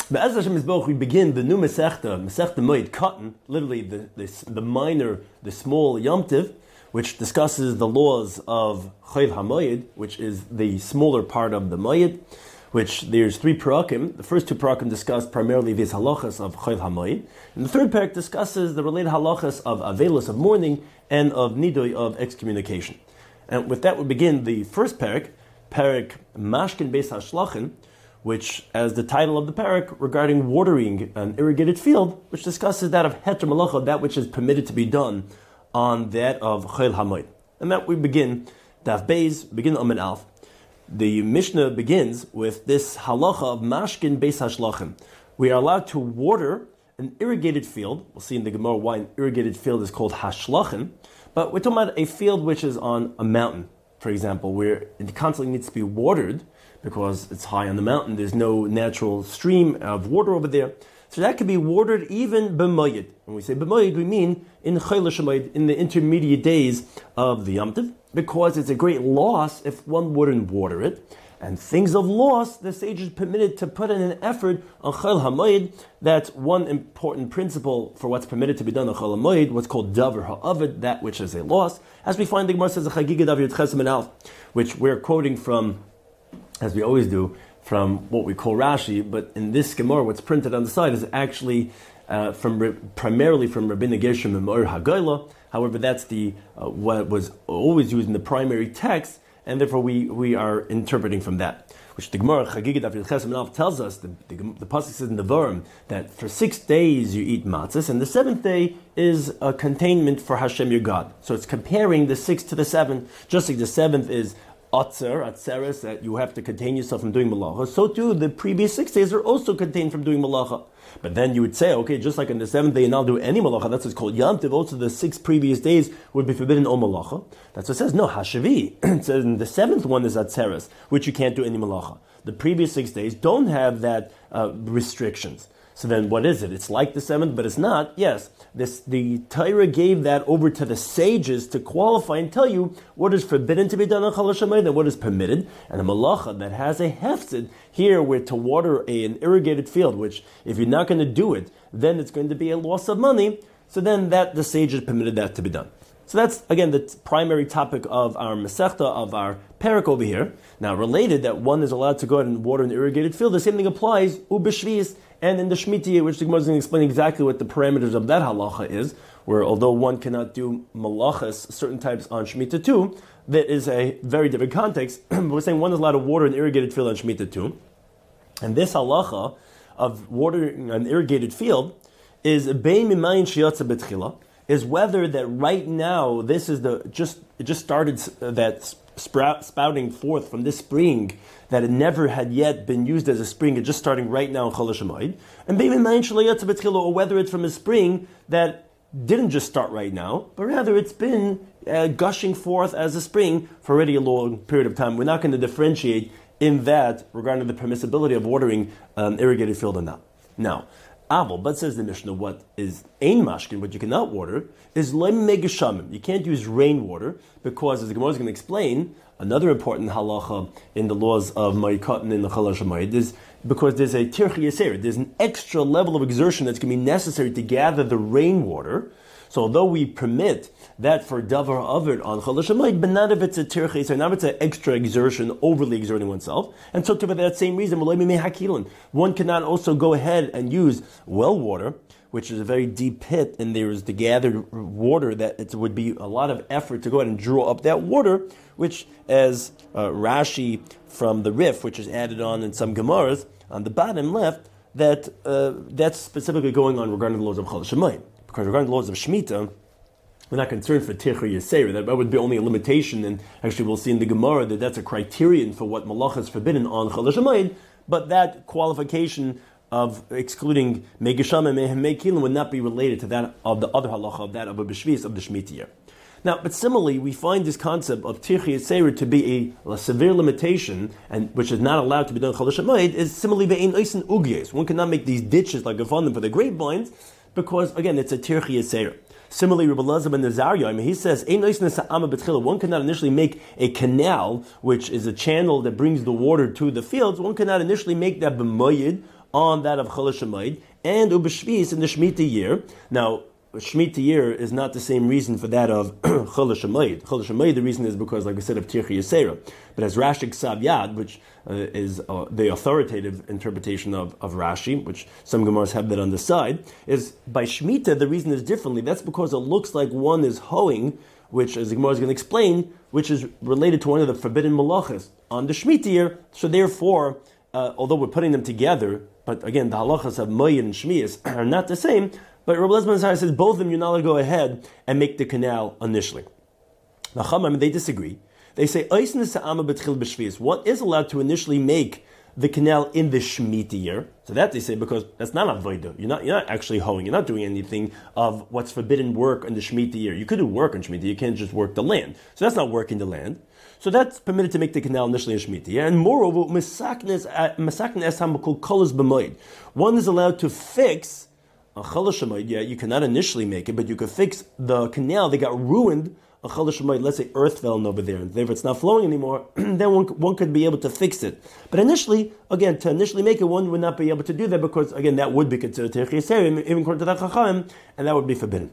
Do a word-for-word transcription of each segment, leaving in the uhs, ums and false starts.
Be'ez Hashem Yisboch, we begin the new Masechta, Masechta Moed Katan, literally the, the, the minor, the small Yom Tiv, which discusses the laws of Chayv HaMoed, which is the smaller part of the Moed, which there's three parakim. The first two parakim discuss primarily these halachas of Chayv HaMoed, and the third parak discusses the related halachas of Avelos, of mourning, and of Nidoi, of excommunication. And with that we begin the first parak, parak Mashkin Beis HaShlachin, which, as the title of the parak, regarding watering an irrigated field, which discusses that of Heter Malacha, that which is permitted to be done on that of Chayv HaMoed. And that we begin, Daf Beis, begin Amud Alf. The Mishnah begins with this halacha of Mashkin Beis HaShlachin. We are allowed to water an irrigated field. We'll see in the Gemara why an irrigated field is called Hashlachin, but we're talking about a field which is on a mountain, for example, where it constantly needs to be watered, because it's high on the mountain, there's no natural stream of water over there. So that could be watered even b'moyed. When we say b'moyed, we mean in chayla shemoyed, in the intermediate days of the Yom Tov, because it's a great loss if one wouldn't water it. And things of loss, the sages permitted to put in an effort on chayla hamoyed. That's one important principle for what's permitted to be done on chayla hamoyed, what's called davar ha'avid, that which is a loss. As we find the Gemara says, Chagiga Davar Yud Ches Amud Alf, which we're quoting from, as we always do, from what we call Rashi, but in this Gemara, what's printed on the side is actually uh, from primarily from Rabbeinu Gershom and Me'or HaGoyla. However, that's the uh, what was always used in the primary text, and therefore we, we are interpreting from that. Which the Gemara Chagiga Daf Yud Ches Amud Alf tells us, the, the, the pasuk says in the Varim, that for six days you eat matzahs, and the seventh day is a containment for Hashem your God. So it's comparing the sixth to the seventh, just like the seventh is Atzer, Atzeres, that you have to contain yourself from doing malacha. So too, the previous six days are also contained from doing malacha. But then you would say, okay, just like on the seventh day you now do any malacha, that's what's called Yom Tov, also the six previous days would be forbidden all malacha. That's what it says. No, Hashavi. It says in the seventh one is Atzeres, which you can't do any malacha. The previous six days don't have that uh, restrictions. So then what is it? It's like the seventh, but it's not. Yes, this the Torah gave that over to the sages to qualify and tell you what is forbidden to be done on Chol HaShamayim and what is permitted. And a malacha that has a heftzid, here we're to water a, an irrigated field, which if you're not going to do it, then it's going to be a loss of money. So then that the sages permitted that to be done. So that's, again, the t- primary topic of our Masechta, of our parak over here. Now, related that one is allowed to go out and water an irrigated field, the same thing applies ubishvis, and in the Shemitah, which the Gemara is going to explain exactly what the parameters of that halacha is, where although one cannot do malachas, certain types on Shemitah too, that is a very different context. We're saying one is allowed to water an irrigated field on Shemitah too. And this halacha of watering an irrigated field is bein mimayin sheyatza betchila, is whether that right now this is the just it just started uh, that sprout, spouting forth from this spring that it never had yet been used as a spring, it's just starting right now in Chol HaShamayim, and maybe or whether it's from a spring that didn't just start right now, but rather it's been uh, gushing forth as a spring for already a long period of time. We're not going to differentiate in that regarding the permissibility of watering an irrigated field or not. Now, Aval, but says the Mishnah, what is ein mashkin, what you cannot water, is lem megeshamim. You can't use rainwater, because, as the Gemara is going to explain, another important halacha in the laws of Ma'ikatan in the Chol HaShamayim is because there's a tirchi yaser, there's an extra level of exertion that's going to be necessary to gather the rainwater. So although we permit that for davar avid on Chol HaShamayim, but not if it's a tirchi yaser, not if it's an extra exertion, overly exerting oneself. And so for that same reason, one cannot also go ahead and use well water, which is a very deep pit, and there is the gathered water that it would be a lot of effort to go ahead and draw up that water, which, as uh, Rashi from the Rif, which is added on in some Gemaras, on the bottom left, that uh, that's specifically going on regarding the laws of Chol HaShamayim. Because regarding the laws of Shemitah, we're not concerned for Tircha Yisera. That would be only a limitation, and actually we'll see in the Gemara that that's a criterion for what malacha is forbidden on Chol HaShamayim, but that qualification of excluding Megasham and Mekilim would not be related to that of the other halacha, of that of a B'Shvis, of the Shemitah year. Now, but similarly, we find this concept of Tircha Yisera to be a, a severe limitation, and which is not allowed to be done in Chol HaShamayim, is similarly Ve'ein Oisen Ugyes. One cannot make these ditches like Gefanim for the grapevines, because, again, it's a Tircha Yisera. Similarly, Rabbi Elazar ben Nazariah, I mean, he says, one cannot initially make a canal, which is a channel that brings the water to the fields. One cannot initially make that b'moyed on that of Chol HaShamoed, and Ubeshvis in the Shemitah year. Now, Shemitah year is not the same reason for that of Chol HaShamoed. Chol HaShamoed, the reason is because, like I said, of Tirchi Yisera. But as Rashi Ksav Yad, which uh, is uh, the authoritative interpretation of, of Rashi, which some Gemaras have that on the side, is by Shemitah, the reason is differently. That's because it looks like one is hoeing, which, as the Gemara is going to explain, which is related to one of the forbidden malachas on the Shemitah year. So therefore, uh, although we're putting them together, but again, the halachas of Moed and Shmias are not the same, but Rabbi Elazar says both of them you're not allowed to go ahead and make the canal initially. Now, Chamam, they disagree. They say, what is allowed to initially make the canal in the Shemitah year? So that they say because that's not avodah. You're not you're not actually hoeing. You're not doing anything of what's forbidden work in the Shemitah year. You could do work in Shemitah. You can't just work the land. So that's not working the land. So that's permitted to make the canal initially in Shemitah year. And moreover, one is allowed to fix a Chol HaShamoed. Yeah, you cannot initially make it, but you could fix the canal that got ruined. A Chol HaShamoed, let's say earth fell in over there, and if it's not flowing anymore, then one, one could be able to fix it. But initially, again, to initially make it, one would not be able to do that because, again, that would be considered Tirchi Yisera, even according to that Chacham, and that would be forbidden.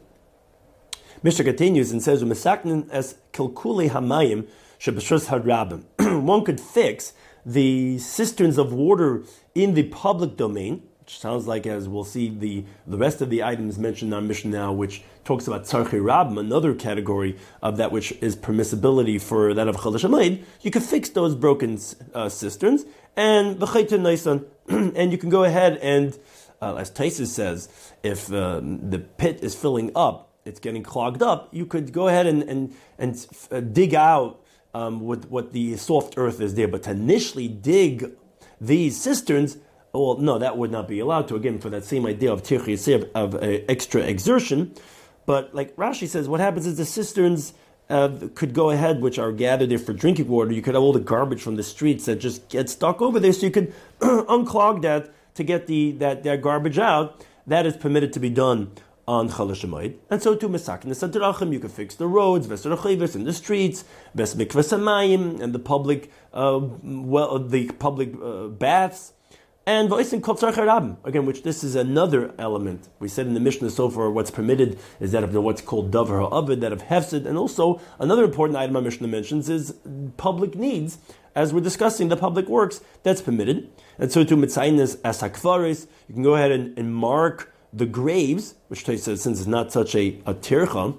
Mishnah continues and says, "U'mesaknin es kilkulei hamayim sheb'shus harabim." One could fix the cisterns of water in the public domain, which sounds like, as we'll see, the, the rest of the items mentioned in our Mishnah now, which talks about Tzarchei Rabim, another category of that which is permissibility for that of Chol HaShamoed. You can fix those broken uh, cisterns, and B'chayta Naisan, and you can go ahead and, uh, as Taisus says, if uh, the pit is filling up, it's getting clogged up, you could go ahead and, and, and uh, dig out um, what, what the soft earth is there. But to initially dig these cisterns, well, no, that would not be allowed to, again, for that same idea of Tirchi Yisera, of uh, extra exertion. But like Rashi says, what happens is the cisterns uh, could go ahead, which are gathered there for drinking water. You could have all the garbage from the streets that just get stuck over there, so you could unclog that to get the that, that garbage out. That is permitted to be done on Chol HaShamoed. And so too, Mesakin Esadrachim, you can fix the roads, Vesarachivas in the streets, Ves Mikvas Hamayim, and the public, uh, well, the public uh, baths. And V'oisin Kol Tzarchei Rabim, again, which this is another element. We said in the Mishnah so far, what's permitted is that of the, what's called Davar HaAvid, that of Hefsid, and also another important item our Mishnah mentions is public needs. As we're discussing the public works, that's permitted. And so to Mitzaynes as Hakvaris, you can go ahead and, and mark the graves, which says since it's not such a, a tircha,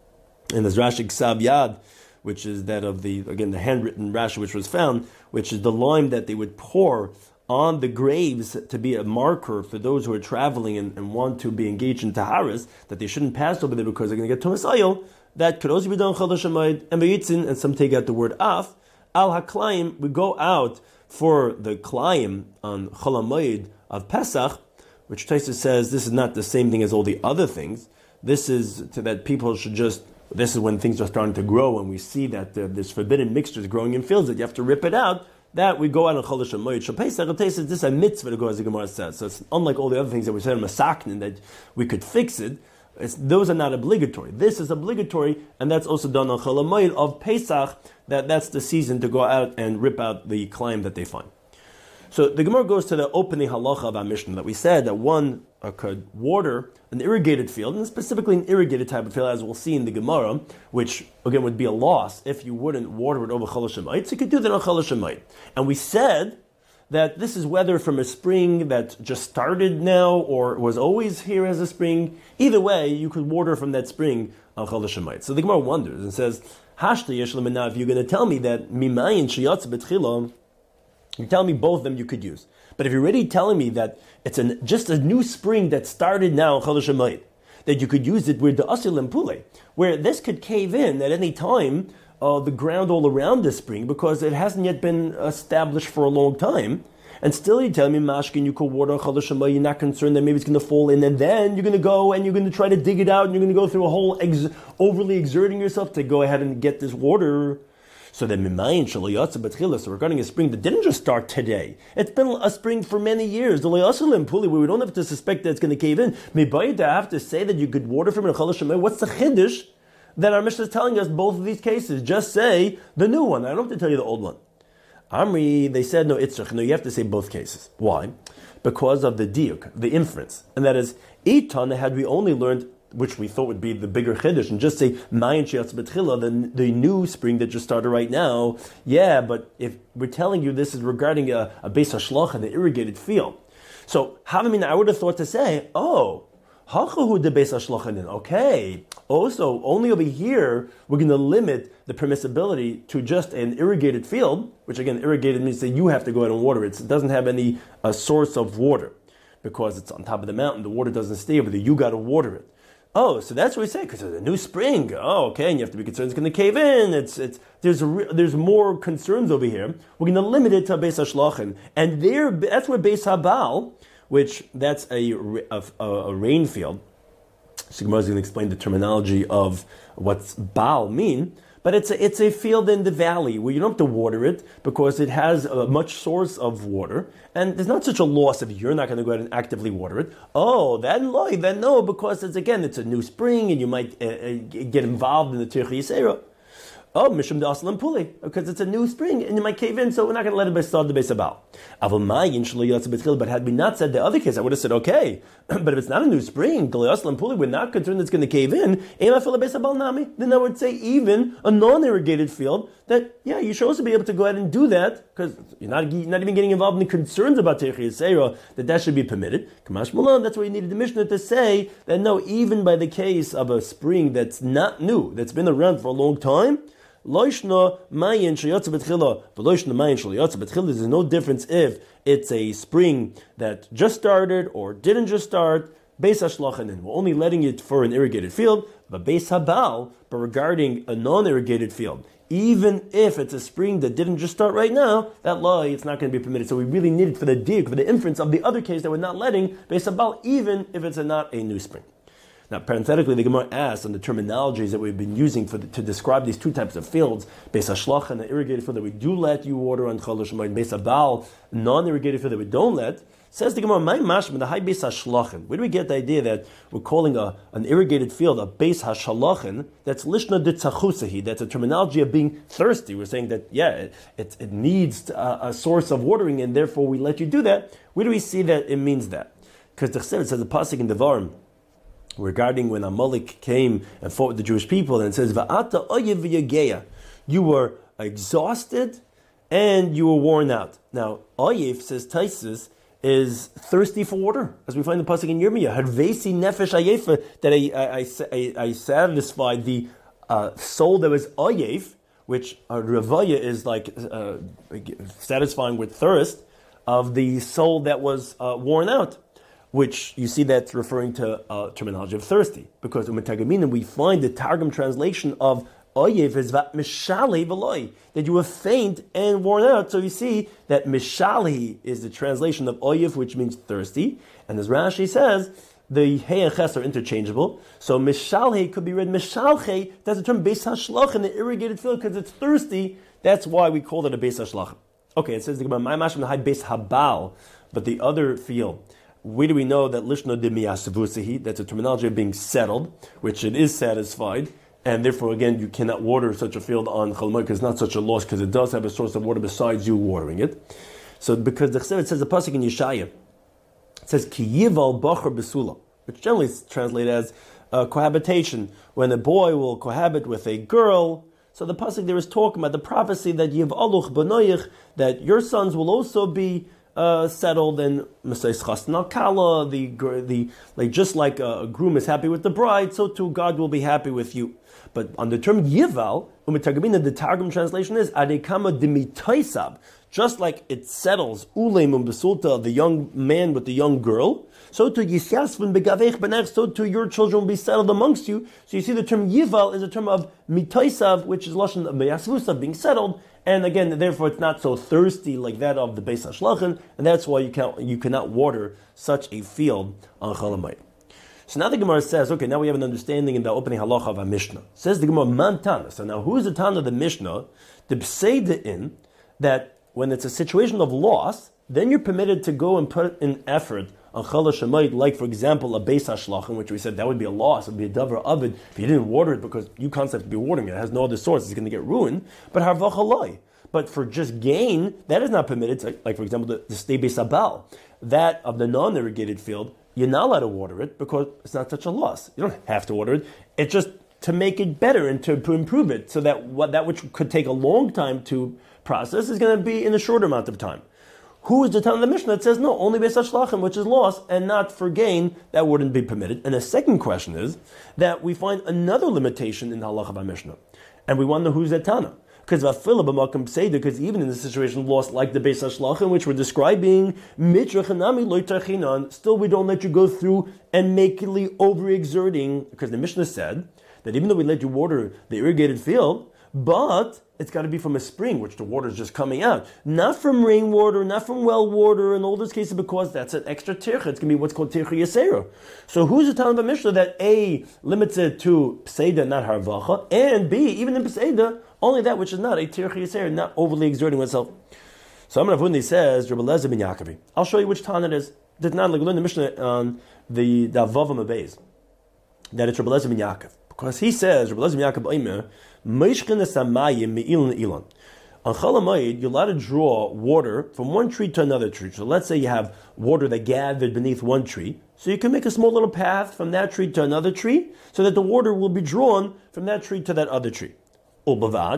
and as Rashi Ksav Yad, which is that of the, again, the handwritten Rashi which was found, which is the lime that they would pour on the graves to be a marker for those who are traveling and, and want to be engaged in taharas, that they shouldn't pass over there because they're going to get tumas oil. That could also be done Chol HaShamoed and Beyitzin, and some take out the word af. Al HaKlayim, we go out for the Klayim on Chol HaMoed of Pesach, which Taisa says this is not the same thing as all the other things. This is to that people should just, this is when things are starting to grow, and we see that uh, there's forbidden mixtures growing in fields that you have to rip it out. That we go out on Chol HaShamoed. So Pesach, it says this is a mitzvah to go, as the Gemara says. So it's unlike all the other things that we said in Masaknin that we could fix it. It's, those are not obligatory. This is obligatory, and that's also done on Chol HaMoed of Pesach. That that's the season to go out and rip out the climb that they find. So the Gemara goes to the opening halacha of our Mishnah that we said that one uh, could water an irrigated field, and specifically an irrigated type of field, as we'll see in the Gemara, which again would be a loss if you wouldn't water it over Chol HaShamoed. So you could do that on Chol HaShamoed. And we said that this is whether from a spring that just started now or was always here as a spring. Either way, you could water from that spring on Chol HaShamoed. So the Gemara wonders and says, Hashta yesh lemina, if you're going to tell me that mimayin sheyatz betchila, you tell me both of them you could use. But if you're already telling me that it's an, just a new spring that started now in Chol HaShamoed, that you could use it with the Asil and Pule, where this could cave in at any time, uh, the ground all around the spring, because it hasn't yet been established for a long time, and still you're telling me, Mashkin, you could water Chol HaShamoed, you're not concerned that maybe it's going to fall in, and then you're going to go and you're going to try to dig it out, and you're going to go through a whole ex- overly exerting yourself to go ahead and get this water. So that mimayin shalayatza betchila. So regarding a spring that didn't just start today, it's been a spring for many years. The layasalim puli, where we don't have to suspect that it's going to cave in. Mibayid, I have to say that you could water from it in Chol HaShamoed. What's the chiddush that our Mishnah is telling us both of these cases? Just say the new one. I don't have to tell you the old one. Amri, they said, no, itzrach. No, you have to say both cases. Why? Because of the diuk, the inference. And that is, Eitan, had we only learned, which we thought would be the bigger chiddush, and just say, Mayin Sheyatz B'tchila, the, the new spring that just started right now. Yeah, but if we're telling you this is regarding a, a Beis HaShlach, an irrigated field. So, Havamina, I would have thought to say, oh, Hachahu de Beis HaShlachanin. Okay. Also, only over here, we're going to limit the permissibility to just an irrigated field, which again, irrigated means that you have to go out and water it. It doesn't have any uh, source of water because it's on top of the mountain. The water doesn't stay over there. You got to water it. Oh, so that's what we say, because there's a new spring. Oh, okay, and you have to be concerned it's going to cave in. It's it's there's a re- there's more concerns over here. We're going to limit it to Beis HaShlachin, and there that's where Beis HaBaal, which that's a a, a, a rain field. So Gemara is going to explain the terminology of what's Baal mean, but it's a, it's a field in the valley where you don't have to water it because it has a much source of water, and there's not such a loss if you're not going to go out and actively water it. Oh, then loy, then no, because it's again it's a new spring, and you might uh, uh, get involved in the Tirch Yisera. Oh, Mishum de Aslan Puli, because it's a new spring and you might cave in, so we're not going to let it start the base about. But had we not said the other case, I would have said, okay, but if it's not a new spring, we're not concerned it's going to cave in, then I would say even a non-irrigated field, that, yeah, you're supposed to be able to go ahead and do that, because you're not, you're not even getting involved in the concerns about Tirch Yisera, that that should be permitted. Kamash Mulan, that's why you needed the Mishnah to say that no, even by the case of a spring that's not new, that's been around for a long time, Loishna mayin sheyatza b'tchila, v'loishna mayin sheyatza b'tchila. There's no difference if it's a spring that just started or didn't just start. Beis HaShlachanin, we're only letting it for an irrigated field, but Beis HaBaal, but regarding a non-irrigated field, even if it's a spring that didn't just start right now, that law, it's not going to be permitted. So we really need it for the dig, for the inference of the other case that we're not letting Beis HaBaal, even if it's a, not a new spring. Now, parenthetically, the Gemara asks on the terminologies that we've been using for the, to describe these two types of fields, Beis HaShlach and the irrigated field that we do let you water on Chol Shemayim, Beis HaBaal, non-irrigated field that we don't let. Says the Gemara, "My mashma the high Beis HaShlachin." Where do we get the idea that we're calling a an irrigated field a Beis HaShlachin? That's lishna de tzachusahi. That's a terminology of being thirsty. We're saying that yeah, it it, it needs a, a source of watering, and therefore we let you do that. Where do we see that it means that? Because the Chesed says the pasuk in Devarim regarding when Amalek came and fought with the Jewish people, and it says, Va'ata oyev v'yageya. You were exhausted and you were worn out. Now, oyev, says Taisus, is thirsty for water, as we find the pasuk in Yirmiyah. Harvesi nefesh ayefa, that I, I, I, I satisfied the uh, soul that was oyev, which uh, Ravaya is like uh, satisfying with thirst, of the soul that was uh, worn out. Which you see that's referring to uh, terminology of thirsty, because in Metagaminim we find the Targum translation of oyev is vat mishali v'loi, that you were faint and worn out. So you see that mishali is the translation of oyev, which means thirsty, and as Rashi says, the hey and ches are interchangeable. So mishalhe could be read mishalche. That's the term Beis HaShlach in the irrigated field because it's thirsty. That's why we call it a Beis HaShlach. Okay, it says the my mashim the high Beis HaBaal, but the other field. Where do we know that lishna de miyasavusahi? That's a terminology of being settled, which it is satisfied, and therefore again you cannot water such a field on Chol Hamoed because it's not such a loss because it does have a source of water besides you watering it. So because the Chesed says the pasuk in Yeshaya, it says ki yival bachar besula, which generally is translated as uh, cohabitation, when a boy will cohabit with a girl. So the pasuk there is talking about the prophecy that yivaluch b'noyich, that your sons will also be Uh, settled, and Mesayis Chastan al Kala, the the like just like a, a groom is happy with the bride, so too God will be happy with you. But on the term Yival, u'mitagamina, the Targum translation is Adekama dimitaisab, just like it settles Uleim besulta, the young man with the young girl, so to Yisyasvin begavech benech, so to your children will be settled amongst you. So you see the term Yival is a term of mitaisav, which is lashon meyasvusav, being settled. And again, therefore, it's not so thirsty like that of the Beis HaShlachin, and that's why you can't, you cannot water such a field on Chol Hamoed. So now the Gemara says, okay, now we have an understanding in the opening halacha of a Mishnah. Says the Gemara, Man Tana. So now, who is the Tana of the Mishnah? The B'seida in that when it's a situation of loss, then you're permitted to go and put in effort on Chol Hamoed, like for example a Beis HaShlachin, which we said that would be a loss, it would be a davar of it if you didn't water it because you concept to be watering it. It has no other source, it's going to get ruined. But Harvach Haloi. But for just gain, that is not permitted. Like, like for example, the, the stebe sabal, that of the non-irrigated field, you're not allowed to water it because it's not such a loss. You don't have to water it. It's just to make it better and to, to improve it so that what that which could take a long time to process is going to be in a shorter amount of time. Who is the Tana of the Mishnah that says no, only Beis HaShlachim, which is loss, and not for gain, that wouldn't be permitted? And the second question is that we find another limitation in the halacha of our Mishnah. And we want to know who's that Tana. Because because even in the situation of loss like the Beis HaShlachim, which we're describing, still we don't let you go through and makely overexerting, because the Mishnah said that even though we let you water the irrigated field, but it's got to be from a spring, which the water is just coming out. Not from rainwater, not from well water, in all those cases, because that's an extra tircha. It's going to be what's called tircha yasera. So who's the Talmud Mishnah that A, limits it to Peseda, not harvacha, and B, even in Peseda, only that which is not a tircha yasera, not overly exerting oneself. So Amar Avundi says, Rabbi Eliezer ben Yaakov. I'll show you which Tana it is. Did not like learn the Mishnah on the Davavam Abayz. That it's Rabbi Eliezer ben Yaakov. Because he says, Rabbi Eliezer ben Yaakov Omer, Meishkin Samayim Me'ilan Ilan. On Chol HaMoed, you're allowed to draw water from one tree to another tree. So let's say you have water that gathered beneath one tree. So you can make a small little path from that tree to another tree, so that the water will be drawn from that tree to that other tree. As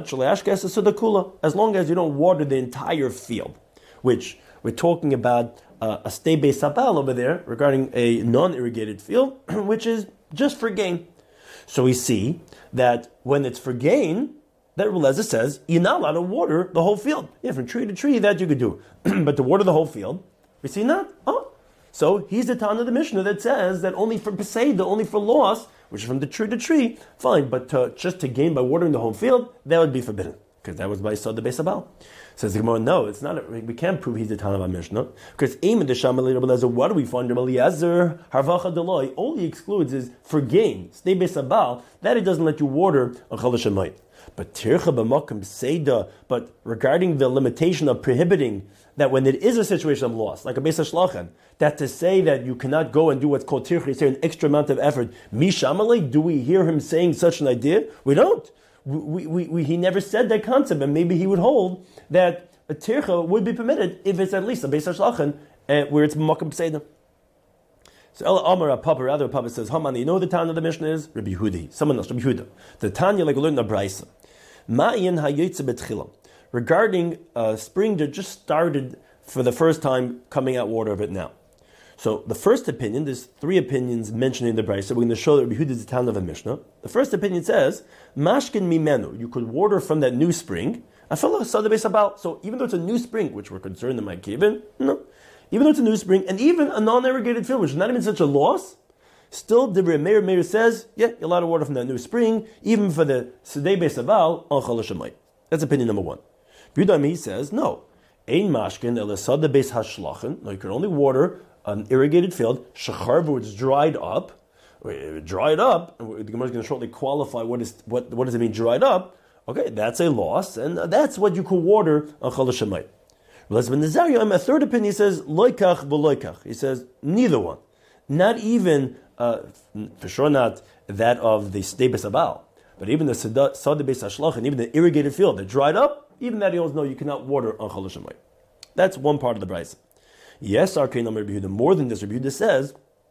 long as you don't water the entire field, which we're talking about uh, a stebe sabal over there regarding a non-irrigated field, which is just for gain. So we see that when it's for gain, that Rebbe Eliezer says, you're not allowed to water the whole field. Yeah, from tree to tree, that you could do. But to water the whole field, we see not. Oh. So he's the Tana of the Mishnah that says that only for Peseda, only for loss, which is from the tree to tree, fine. But to, just to gain by watering the whole field, that would be forbidden. Because that was by Sod the Beis Abal. Says the Gemara, no, it's not. A, we can't prove he's the Tana of our Mishnah. Because Aim and the Shamalei Rebbe Eliezer, what do we find? Rebbe Eliezer, Harvacha Deloi, all he excludes is for gain. Stay Beis Abal, that he doesn't let you water on Chol HaShemayim. But Tircha b'Makom Seda, but regarding the limitation of prohibiting that when it is a situation of loss, like a Beis HaShlachan, that to say that you cannot go and do what's called Tircha Yisrael, an extra amount of effort, Mishamalei, do we hear him saying such an idea? We don't. We, we, we, he never said that concept, and maybe he would hold that a tircha would be permitted if it's at least a Beis HaShlachan, uh, where it's Makom Peseda. So El Amar a Papa, rather a Papa says, Haman, you know the Tanya of the Mishnah is? Rabbi Yehudi. Someone else, Rabbi Yehuda. The Tanya, like we learned in the Braisa. Ma'in hayotze betchilam. Regarding a spring that just started for the first time, coming out water of it now. So the first opinion, there's three opinions mentioned in the Braisa. We're going to show that Rabbi Yehuda is the Tana of a Mishnah. The first opinion says, Mashkin mimenu, you could water from that new spring. So even though it's a new spring, which we're concerned in my kibbutz, no. Even though it's a new spring, and even a non-irrigated field, which is not even such a loss, still, the Meir Meir says, yeah, you're allowed to water from that new spring, even for the Sedei Beis Aval on Chol HaShemayim. That's opinion number one. Yudam, he says, no. Ein mashkin el esad Beis HaShlachan. No, you can only water an irrigated field, shecharvu, which is dried up. Dried up, the Gemara is going to shortly qualify what is what what does it mean dried up. Okay, that's a loss, and that's what you could water on Chol HaShemayim. A third opinion, he says, loikach v'loikach. He says, neither one. Not even, uh, for sure not that of the Sedei Beis Abal, but even the Sada Beis HaShlachan, even the irrigated field that dried up, even that he holds, no, you cannot water on Chol HaShemayim. That's one part of the Braisa. Yes, our Rabbi Yehuda, more than this, Rabbi Yehuda says,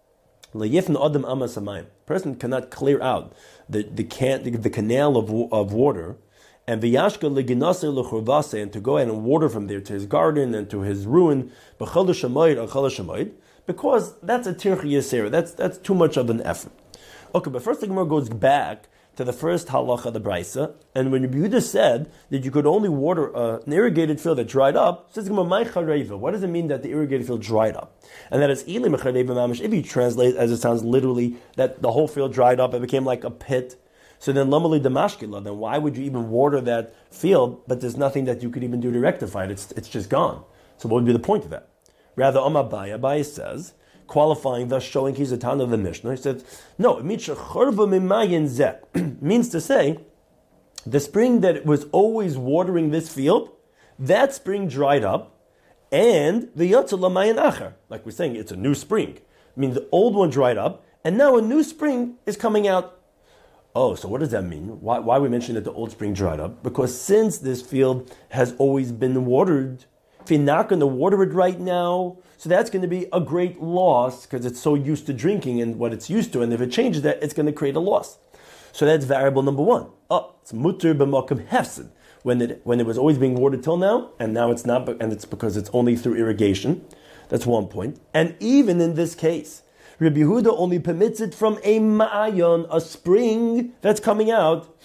a person cannot clear out the, the, can, the, the canal of, of water, and v'yashka leginase lechurvase, and to go ahead and water from there to his garden and to his ruin, b'chol shamayid or chol shamayid, because that's a tircha yasera. That's that's too much of an effort. Okay, but first the Gemara goes back to the first halacha of the Braisa, and when Rabbi Yehuda said that you could only water uh, an irrigated field that dried up, says Gemara, "My chareva." What does it mean that the irrigated field dried up? And that is ili mechareva mamish. If you translate as it sounds literally, that the whole field dried up, it became like a pit. So then, lamali damashkila. Then why would you even water that field? But there's nothing that you could even do to rectify it. It's it's just gone. So what would be the point of that? Rather, Amabaya Abaya says, qualifying, thus showing he's a Tana of the Mishnah. He said, no, it means shecharva mimayin zeh. Means to say, the spring that was always watering this field, that spring dried up, and the yotza lamayin acher. Like we're saying, it's a new spring. I mean, the old one dried up, and now a new spring is coming out. Oh, so what does that mean? Why, why are we mentioning that the old spring dried up? Because since this field has always been watered, if you're not going to water it right now, so that's going to be a great loss because it's so used to drinking and what it's used to. And if it changes that, it's going to create a loss. So that's variable number one. Oh, it's mutter b'makom hefsed. When it, when it was always being watered till now, and now it's not, and it's because it's only through irrigation. That's one point. And even in this case, Rabbi Yehuda only permits it from a ma'ayon, a spring that's coming out.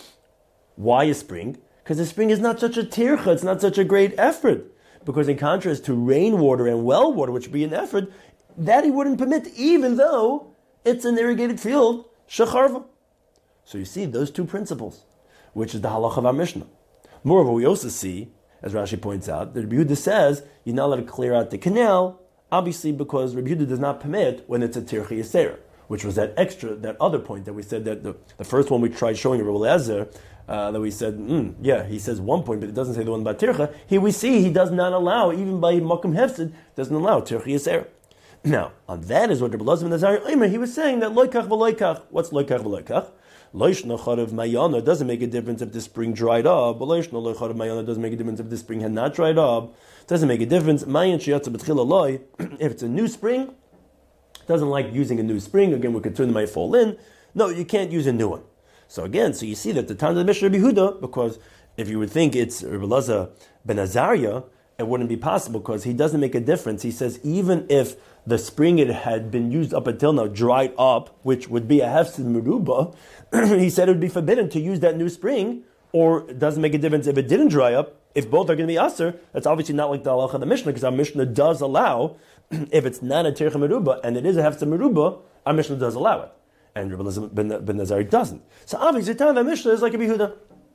Why a spring? Because the spring is not such a tircha, it's not such a great effort. Because in contrast to rainwater and well water, which would be an effort, that he wouldn't permit, even though it's an irrigated field, shecharva. So you see those two principles, which is the halacha of our Mishnah. Moreover, we also see, as Rashi points out, that Rabbi Yehuda says you're not allowed to clear out the canal, obviously because Rabbi Yehuda does not permit when it's a tircha yisera, which was that extra, that other point that we said that the, the first one we tried showing Rabbi Eliezer, uh, that we said, mm, yeah, he says one point, but it doesn't say the one about tircha. Here we see he does not allow, even by makom hefsed, doesn't allow tircha yisera. Now, on that is what Rabbi Elazar ben Azariah, he was saying that loikach v'loikach. What's loikach v'loikach? Loishna charav mayana doesn't make a difference if the spring dried up. But loishna lo charav mayana doesn't make a difference if the spring had not dried up. Doesn't make a difference. Mayan sheyatza b'tchila loy. If it's a new spring, doesn't like using a new spring. Again, we're concerned it might fall in. No, you can't use a new one. So again, so you see that the time of the Mishnah Rabbi Yehuda, because if you would think it's Rabbi Elazar ben Azariah, it wouldn't be possible because he doesn't make a difference. He says even if the spring it had been used up until now dried up, which would be a hefsed meruba, he said it would be forbidden to use that new spring, or it doesn't make a difference if it didn't dry up. If both are going to be aser, that's obviously not like the halacha of the Mishnah, because our Mishnah does allow, if it's not a tircha meruba and it is a hefsed meruba, our Mishnah does allow it. And Rabbi Elazar ben, ben Nazari doesn't. So obviously the time of the Mishnah is like a Yehuda.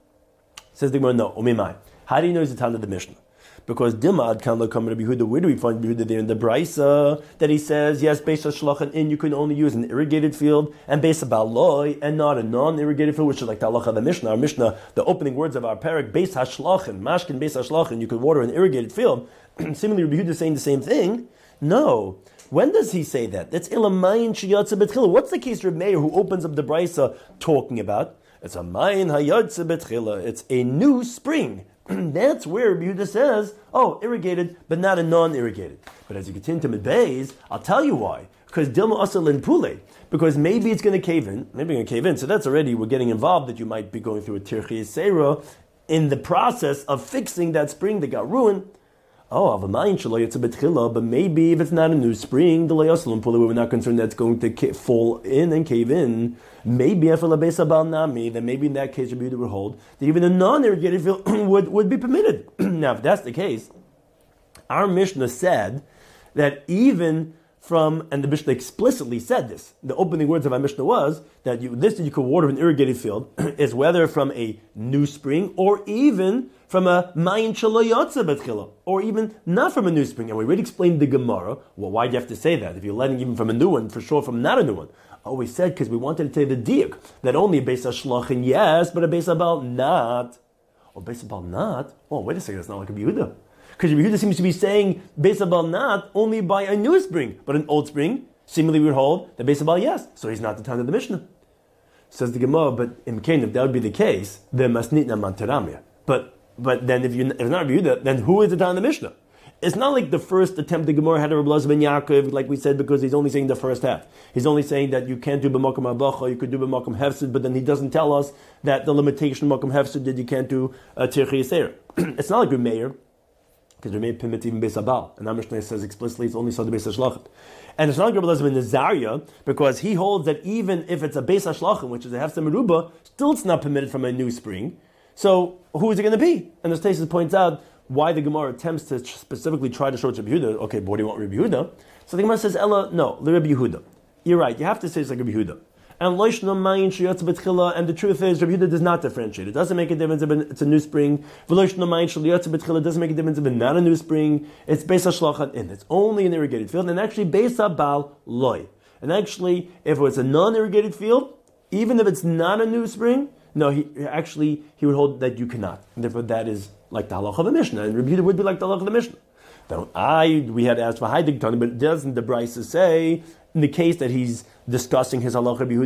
Says the Gemara, no, umimai. How do you know it's the time of the Mishnah? Because Dimad can look come Rabbi Yehuda. Where do we find Rabbi Yehuda there in the Brisa that he says yes, based on shlachan in you can only use an irrigated field, and based on baloi and not a non-irrigated field, which is like the halacha of the Mishnah. Our Mishnah, the opening words of our parak, based hashlachan, mashkin based hashlachan, you could water an irrigated field. Similarly, Rabbi Yehuda is saying the same thing. No. When does he say that? That's ilamayin shiyatza betchila. What's the case Rabbi Meir who opens up the Brisa talking about? It's a mayin hayatza betchila. It's a new spring. That's where Rabbi Yehuda says, oh, irrigated, but not a non-irrigated. But as you continue to Medbeis, I'll tell you why. Because Dilma Asal in Pule. Because maybe it's going to cave in. Maybe it's going to cave in. So that's already, we're getting involved that you might be going through a Tirchi Yisera in the process of fixing that spring that got ruined. Oh, but maybe if it's not a new spring, the we're not concerned that it's going to fall in and cave in. Maybe then maybe in that case Rabbi Yehuda would hold that even a non-irrigated field would, would be permitted. Now, if that's the case, our Mishnah said that even from, and the Mishnah explicitly said this, the opening words of our Mishnah was that you, this that you could water an irrigated field is whether from a new spring or even from a mayin shaloyotza betchila, or even not from a new spring. And we already explained the Gemara. Well, why do you have to say that? If you're letting even from a new one, for sure from not a new one. Oh, we said because we wanted to tell you the diak, that only a beis hashlachin, yes, but a beis habal not. Or beis habal not? Oh, wait a second, it's not like a Yehuda. Because Rabbi Yehuda seems to be saying beis habal not only by a new spring, but an old spring. Seemingly we would hold that beis habal yes. So he's not the time of the Mishnah. Says the Gemara, but in Cain, if that would be the case, then masnitna mantaramia. But but then if you if not Rabbi Yehuda, then who is the time of the Mishnah? It's not like the first attempt the Gemara had a Rabbi Elazar ben Yaakov, like we said, because he's only saying the first half. He's only saying that you can't do b'makom habacha, you could do b'makom hefsed, but then he doesn't tell us that the limitation of makom hefsed that you can't do uh, tirchi yisera. It's not like Rabbi Meir, because Rabbi Meir permits even beis habal, and our Mishnah says explicitly it's only so the beis hashlachin. And it's not like Rabbi Elazar ben Azariah, because he holds that even if it's a beis hashlachin, which is a hefsed meruba, still it's not permitted from a new spring. So who is it going to be? And the Tosfos points out why the Gemara attempts to specifically try to show it's Rabbi Yehuda. Okay, but what do you want Rabbi Yehuda? So the Gemara says, Ella, no, the Rabbi Yehuda. You're right, you have to say it's like Rabbi Yehuda. And and the truth is, Rabbi Yehuda does not differentiate. It doesn't make a difference if it's a new spring. It doesn't make a difference if it's not a new spring. It's beis hashlachan, and it's only an irrigated field. And actually, beis habal loy. And actually, if it was a non-irrigated field, even if it's not a new spring, no, he actually he would hold that you cannot. And therefore, that is like the halacha of the Mishnah, and Rabbi Yehuda would be like the halacha of the Mishnah. Now, I we had asked for Heidig Tani, but doesn't the Brisa say in the case that he's discussing his halacha Rabbi Yehuda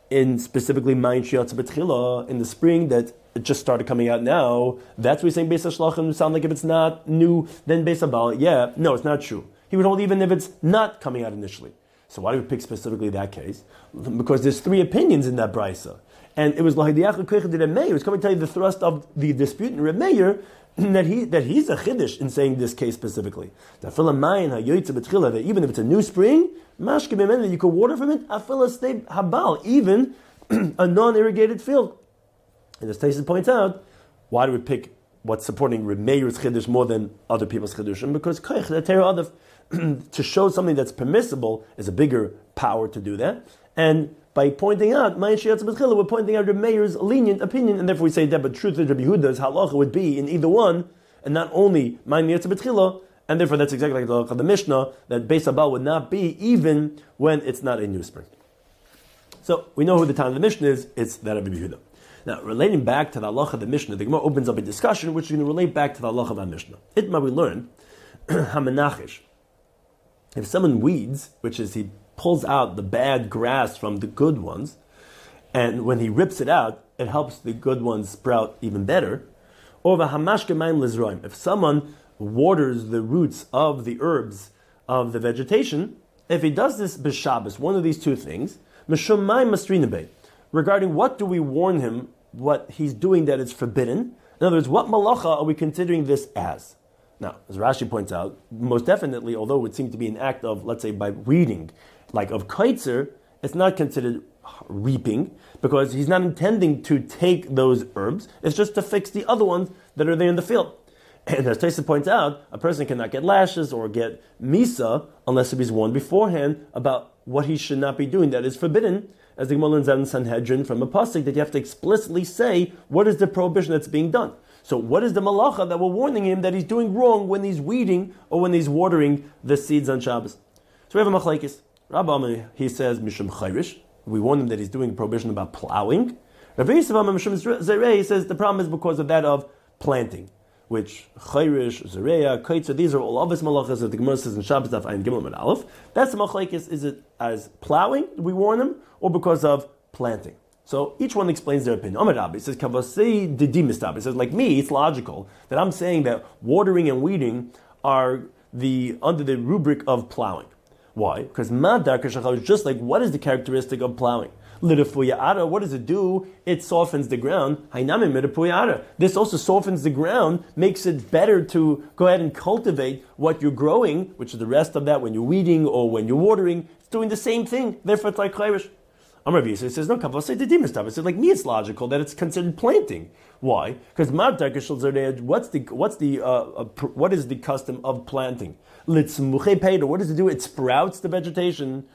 in specifically Mayin Shiatz B'Tchila in the spring that it just started coming out now, that's what we're saying Beis HaShlachim sound like if it's not new, then Beis HaBal. Yeah, no, it's not true. He would hold even if it's not coming out initially. So why do we pick specifically that case? Because there's three opinions in that brisa. And it was like the Remeir, it was coming to tell you the thrust of the dispute in Remeir, that he that he's a chiddush in saying this case specifically. That even if it's a new spring, that you could water from it, habal, even a non-irrigated field. And as Tyson points out, why do we pick what's supporting Remeir's chiddush more than other people's chiddushim? Because to show something that's permissible is a bigger power to do that. And by pointing out, we're pointing out Remeir's lenient opinion, and therefore we say that, but truth is Rabbi Yehuda's halacha would be in either one, and not only Mayin Yetzer B'Tchila, and therefore that's exactly like the halacha of the Mishnah, that Beis HaBal would not be even when it's not a new spring. So we know who the time of the Mishnah is, it's that of Rabbi Yehuda. Now, relating back to the halacha of the Mishnah, the Gemara opens up a discussion which is going to relate back to the halacha of the Mishnah. Itma we learn, Hamenachish, if someone weeds, which is he pulls out the bad grass from the good ones, and when he rips it out, it helps the good ones sprout even better. Or if someone waters the roots of the herbs of the vegetation, if he does this b'Shabbos, one of these two things, regarding what do we warn him, what he's doing that is forbidden. In other words, what malacha are we considering this as? Now, as Rashi points out, most definitely, although it would seem to be an act of, let's say, by weeding, like of kaitzer, it's not considered reaping, because he's not intending to take those herbs, it's just to fix the other ones that are there in the field. And as Taisa points out, a person cannot get lashes or get misa unless it is warned beforehand about what he should not be doing that is forbidden, as the Gemara learns out in Sanhedrin from a pasuk that you have to explicitly say what is the prohibition that's being done. So what is the malacha that we're warning him that he's doing wrong when he's weeding or when he's watering the seeds on Shabbos? So we have a machlekes. Rabbi, he says, Mishum Chayrish. We warn him that he's doing a prohibition about plowing. Rabbi Yisrael, Mishum Zerei, he says the problem is because of that of planting, which Chayrish, Zereya, Kaitzer, these are all obvious malachas that the Gemara says in Shabbos, Daf Ayin Gimel and Aleph. That's the machlekes. Is it as plowing, we warn him, or because of planting? So each one explains their opinion. Amar Rabbi says, Kavasei Didi Mistab. He says, like me, it's logical that I'm saying that watering and weeding are the under the rubric of plowing. Why? Because Madar Kashachal is just like, what is the characteristic of plowing? Lidafuya'ara, what does it do? It softens the ground. Hainami midapuya'ara. This also softens the ground, makes it better to go ahead and cultivate what you're growing, which is the rest of that when you're weeding or when you're watering. It's doing the same thing. Therefore, it's like chayrish. Amar Rabbi Yisrael says, no, Kavasei Didi Mistab. It says, like me, it's logical that it's considered planting. Why? Because Madar Kashal Zerdeh, what's the, what's the, uh, uh, what is the custom of planting? What does it do? It sprouts the vegetation.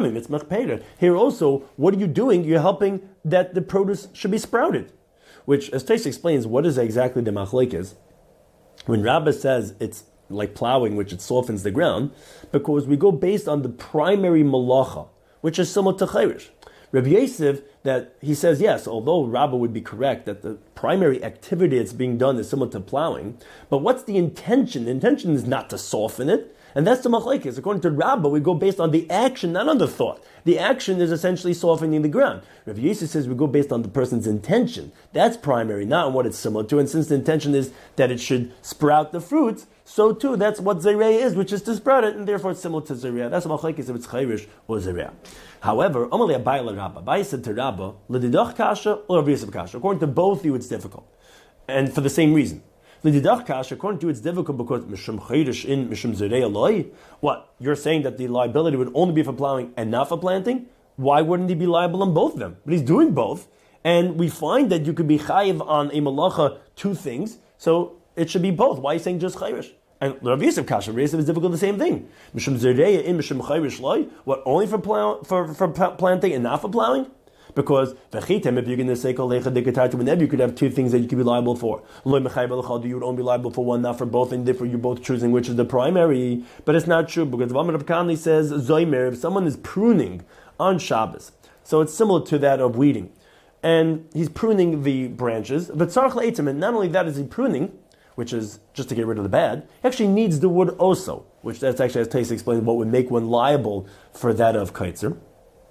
Here also, what are you doing? You're helping that the produce should be sprouted. Which, as Tais explains, what is exactly the machlek is? When Rabbah says it's like plowing, which it softens the ground, because we go based on the primary malacha, which is similar to chayrish. Rabbi Yosef, that he says, yes, although Rabbah would be correct that the primary activity that's being done is similar to plowing, but what's the intention? The intention is not to soften it, and that's the machlekes. According to Rabbah, we go based on the action, not on the thought. The action is essentially softening the ground. Rabbi Yosef says we go based on the person's intention. That's primary, not on what it's similar to, and since the intention is that it should sprout the fruits, so too, that's what Zereh is, which is to sprout it, and therefore it's similar to Zereh. That's what machlekes if it's chayrish or Zereh. However, Amalei Abai LaRabba, Abai said to Rabba, L'didach kasha or Rabbi Yosef kasha. According to both you, it's difficult, and for the same reason. L'didach kasha, according to you, it's difficult because mishum chayrish in mishum Zereh aloi. What, you're saying that the liability would only be for plowing and not for planting? Why wouldn't he be liable on both of them? But he's doing both, and we find that you could be chayiv on a malacha two things, so it should be both. Why are you saying just chayrish? And Rabbi Yosef kasha, Rabbi Yosef is difficult the same thing. Mishum Zereh in mishum chayrish loy. What, only for plow, for for planting and not for plowing? Because v'chitem, if you're going to say kol lecha dikatar to whenever you could have two things that you could be liable for. Loy mechayv elachad, you would only be liable for one, not for both, and therefore you're both choosing which is the primary. But it's not true because Vamar Rav Kahane says zoymer, if someone is pruning on Shabbos, so it's similar to that of weeding, and he's pruning the branches. But tzarich le'etzim, and not only that is he pruning, which is just to get rid of the bad, he actually needs the wood also, which that's actually, as Taisa explained, what would make one liable for that of kaitzer.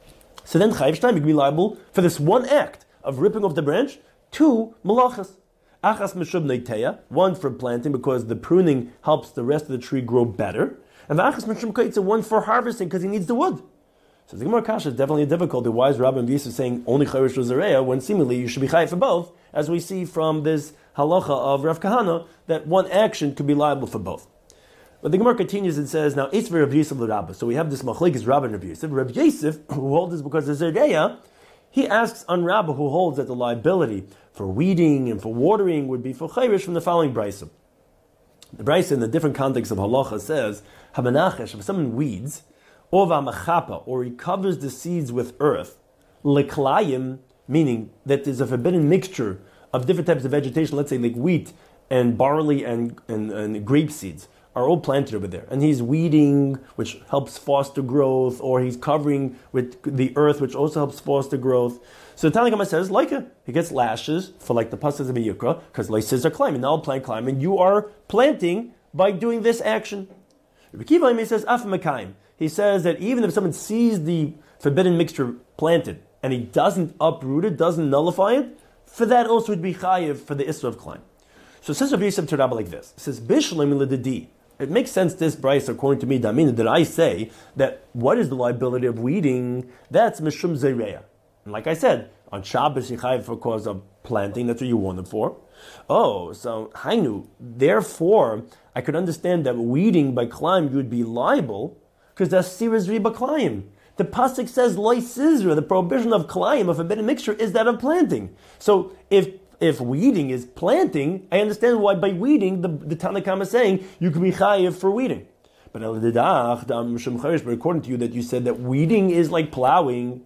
So then chayiv shtaim, you can be liable for this one act of ripping off the branch, two malachas. Achas mishub neiteya, one for planting because the pruning helps the rest of the tree grow better, and the achas mishub kaitza, one for harvesting because he needs the wood. So the Gemara Kasha is definitely a difficulty. Why is Rabbi Yisrael saying only chayiv zareya when seemingly you should be chayiv for both, as we see from this halacha of Rav Kahana that one action could be liable for both. But the Gemara continues and says, now it's for Rav Yosef l'Rabba. So we have this machlekes Rabba and Rav Yosef. Rav Yosef, who holds this because of Zereya, he asks on Rabba, who holds that the liability for weeding and for watering would be for chayrish from the following brisa. The brisa in the different context of halacha says, Hamanachesh, if someone weeds, or v'amachapa, or he covers the seeds with earth, leklayim, meaning that there's a forbidden mixture of different types of vegetation, let's say like wheat and barley and, and, and grape seeds, are all planted over there. And he's weeding, which helps foster growth, or he's covering with the earth, which also helps foster growth. So the Tanakh says, like it, he gets lashes for like the pastas of Yikra, because laces are climbing. Now plant climbing. You are planting by doing this action. Rabbi Kiva he says, Af Mekayim. He says that even if someone sees the forbidden mixture planted, and he doesn't uproot it, doesn't nullify it, for that also would be chayiv for the Isra of climb. So it says Rabbi Yosef to Rabbi like this. It says, Bishlam l'dedi. It makes sense, this brayso, according to me, Damina, that I say that what is the liability of weeding? That's Mishum Zereya. And like I said, on Shabbos, you chayiv for cause of planting, that's what you want it for. Oh, so, Hainu, therefore, I could understand that weeding by climb you would be liable, because that's Siraz Riba climb. The pasuk says, Loi Sizra, the prohibition of climb, of forbidden mixture, is that of planting. So, if If weeding is planting, I understand why by weeding, the, the Tanakh is saying, you can be chayiv for weeding. But according to you, that you said that weeding is like plowing,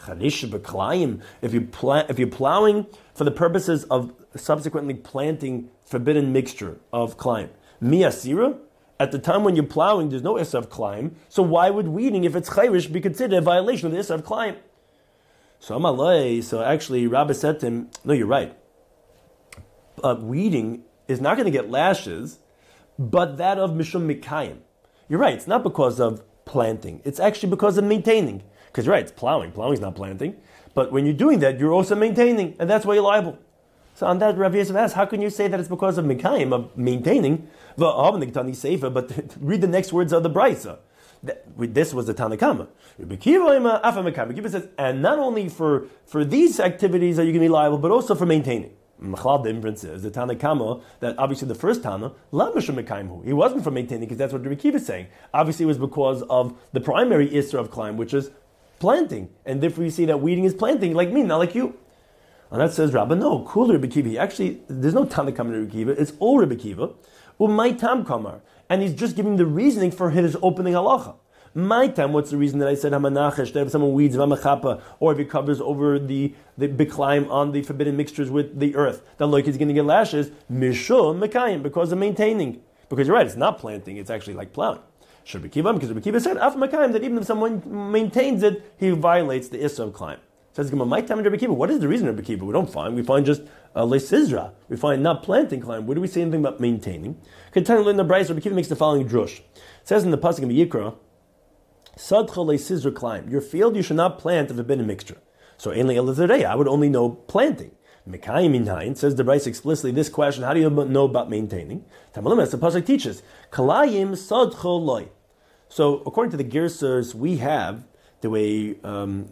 if, you pla- if you're plowing for the purposes of subsequently planting forbidden mixture of climb, miyasira, at the time when you're plowing, there's no isav climb, so why would weeding, if it's chayrish, be considered a violation of the isav climb? So Amalei, so actually Rabbi said to him, no, you're right. Uh, weeding is not going to get lashes, but that of Mishum Mikayim. You're right, it's not because of planting. It's actually because of maintaining. Because you're right, it's plowing. Plowing is not planting. But when you're doing that, you're also maintaining, and that's why you're liable. So on that, Rav Yosef asks, how can you say that it's because of Mikayim, of maintaining? But read the next words of the Brisa. This was the Tanakama. Kiva says, and not only for, for these activities are you going to be liable, but also for maintaining. The inference is the Tanakama that obviously the first Tana, he wasn't for maintaining because that's what Rabbi Kiva is saying. Obviously it was because of the primary Isra of climb, which is planting. And therefore you see that weeding is planting, like me, not like you. And that says Rabbi, no, cool Rabbi Kiva. Actually, there's no Tanakama in Rabbi Kiva, it's all Rabbi Kiva. Umay Tam Kamar. And he's just giving the reasoning for his opening halacha. My time, what's the reason that I said hamanachesh, that if someone weeds v'amachapa, or if he covers over the the biklayim on the forbidden mixtures with the earth, that like he's going to get lashes, mishum mekayim, because of maintaining. Because you're right, it's not planting, it's actually like plowing. Should be kivam, because Rabbi Kiva said af mekayim, that even if someone maintains it, he violates the issa of climb. Says my time Rabbi Kiva. What is the reason Rabbi Kiva? We don't find. We find just uh, lesizra. We find not planting climb. Where do we say anything about maintaining? Continuing in the Brayso, Rabbi Kiva makes the following drush. It says in the pasuk in Yikra, Sadcha le'sizra climb. Your field you should not plant of a forbidden mixture. So ainly elazarei, I would only know planting. Mekayim minayin says the Brayso explicitly this question. How do you know about maintaining? Tamalim, as the pasuk teaches, kalayim sadcha loy. So according to the Girsers we have, the way um,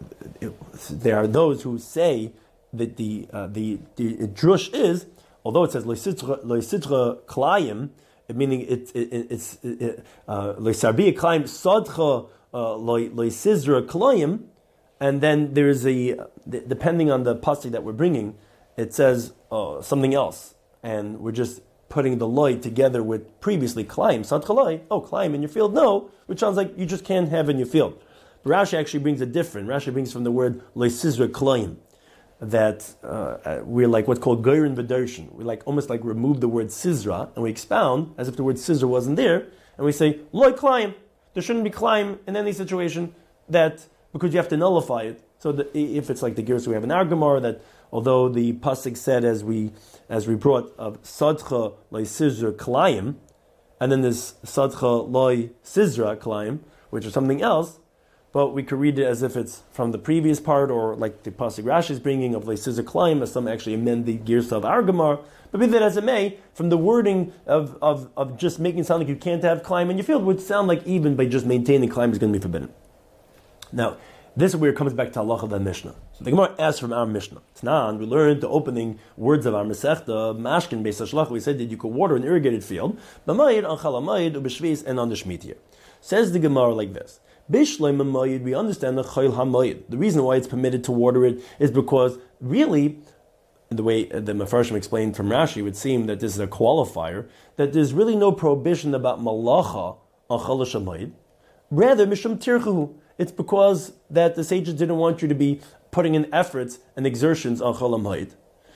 there are those who say that the uh, the the drush is, although it says le'sitra klayim, meaning it, it, it's le'sarbiya klayim sadcha le'sizra klayim, and then there is a, depending on the pasuk that we're bringing, it says uh, something else, and we're just putting the loy together with previously klayim sadcha loy. Oh, klayim in your field? No, which sounds like you just can't have in your field. Rashi actually brings a different. Rashi brings from the word le'sizra klayim, that uh, we're like what's called goyrin v'darshan. We like almost like remove the word sizra and we expound as if the word sizra wasn't there, and we say loy klayim. There shouldn't be klayim in any situation that because you have to nullify it. So the, if it's like the gears we have in our Gemara that although the pasuk said as we as we brought of sadcha loy sizra klayim, and then this sadcha loy sizra klayim, which is something else. but we could read it as if it's from the previous part, or like the Pasuk Rashi is bringing of Leisiza Klaim, as some actually amend the Girsa of our Gemara. But be that as it may, from the wording of, of, of just making it sound like you can't have Klaim in your field, would sound like even by just maintaining Klaim is going to be forbidden. Now, this is where it comes back to halacha of the Mishnah. So the Gemara asks from our Mishnah. Tanan, we learned the opening words of our Masechta, Mashkin Beis Hashlach. We said that you could water an irrigated field, b'mayid, on chalamayid, ub'shvis, and on the Shemitah. Says the Gemara like this. Bishleim Hamayid, we understand the Chayil Hamayid. The reason why it's permitted to water it is because really, the way the Mefarshim explained from Rashi, it would seem that this is a qualifier, that there's really no prohibition about malacha on Chalash Hamayid. Rather, Mishum Tirchahu. It's because that the sages didn't want you to be putting in efforts and exertions on Chol Hamayid.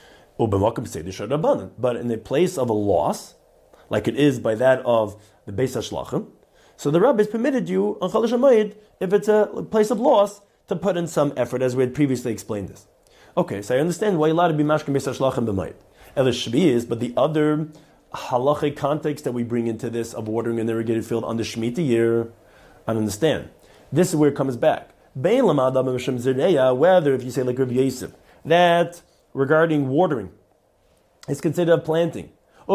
But in the place of a loss, like it is by that of the Beis HaShlachim, so the rabbis permitted you on Chol Hamayid, if it's a place of loss, to put in some effort, as we had previously explained this. Okay, so I understand why you're allowed to be mashkin Beis HaShlachim b'mayid. Elish Shvi is, but the other halachic context that we bring into this of watering an irrigated field on the Shemitah year, I don't understand. This is where it comes back. Whether if you say like Rav Yosef, that regarding watering, it's considered a planting. Or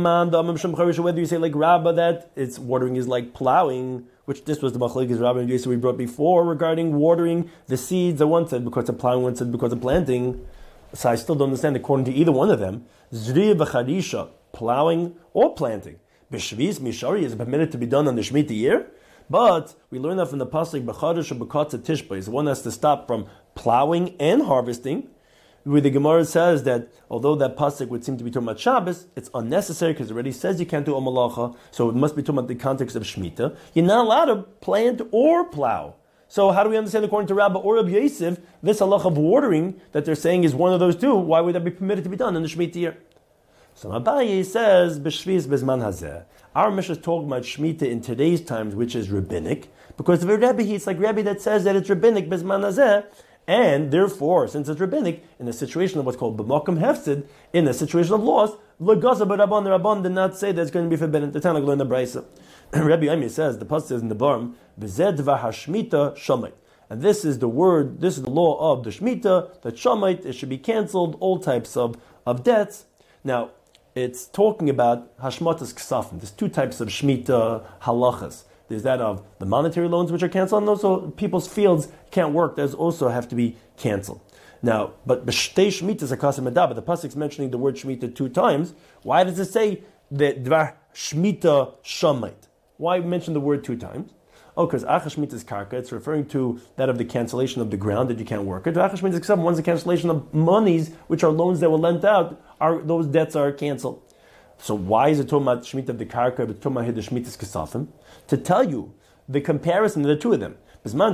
whether you say like Rabbah, that it's watering is like plowing, which this was the machlokes Rabbah and Yosef we brought before regarding watering the seeds. The one said because of plowing, one said because of planting. So I still don't understand according to either one of them. Zriya v'charisha, plowing or planting. B'shvis mishari is permitted to be done on the Shemitah year. But we learn that from the pasuk b'chadash or b'katza tishba is one has to stop from plowing and harvesting. Where the Gemara says that although that pasuk would seem to be talking about Shabbos, it's unnecessary because it already says you can't do a malacha, so it must be talking about the context of Shemitah. You're not allowed to plant or plow. So how do we understand according to Rabbah or Rabbi Yosef this halacha of watering that they're saying is one of those two? Why would that be permitted to be done in the Shemitah year? So Abaye says b'shvis bezman hazeh. Our Mishnah is talking about Shemitah in today's times, which is rabbinic, because the Rebbe, it's like Rebbe that says that it's rabbinic, bezman hazeh, and therefore, since it's rabbinic, in a situation of what's called b'makom hefsid, in a situation of loss, l'gaza b'rabban, the Rabban did not say that it's going to be forbidden. The Tanakh learned the Brisa. Rebbe Ami says, the pasuk says in the Barm, v'zeh dvar hashmita shamait. And this is the word, this is the law of the Shemitah, that shamait, it should be cancelled, all types of, of debts. Now, it's talking about hashmatas ksafim. There's two types of Shemitah halachas. There's that of the monetary loans which are canceled, and also people's fields can't work. Those also have to be canceled. Now, but b'shtei Shemitas akasim medaba. The pasuk's mentioning the word Shemitah two times. Why does it say that dvar Shemitah shamait? Why mention the word two times? Oh, because Achash Shmitas Karka, it's referring to that of the cancellation of the ground that you can't work it. Achash Shmitas Ksam, one's the cancellation of monies, which are loans that were lent out, are those debts are cancelled. So why is it talking about Shemitah of the Karka, but talking about the Shmitas Ksafim? To tell you the comparison of the two of them. When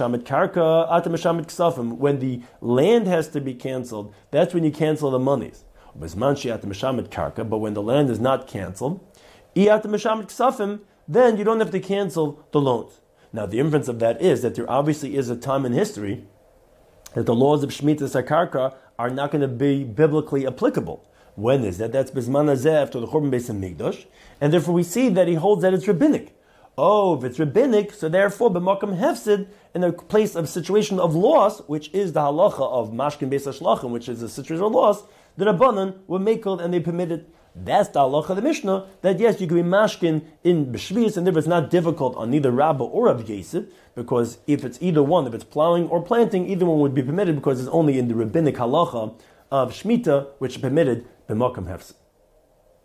the land has to be cancelled, that's when you cancel the monies. But when the land is not cancelled, then you don't have to cancel the loans. Now, the inference of that is that there obviously is a time in history that the laws of Shemitah Sakarka are not going to be biblically applicable. When is that? That's Bizman Hazeh after the Churban Beis Hamikdash, and therefore we see that he holds that it's rabbinic. Oh, if it's rabbinic, so therefore b'makam hefsid, in a place of situation of loss, which is the halacha of Mashkin Beis HaShlachim, which is a situation of loss, the Rabbanan were makeled and they permitted. That's the halacha of the Mishnah, that yes, you can be mashkin in b'shvis, and if it's not difficult on neither Rabbah or Rav Yosef, because if it's either one, if it's plowing or planting, either one would be permitted because it's only in the rabbinic halacha of Shemitah, which is permitted b'makam hefsid.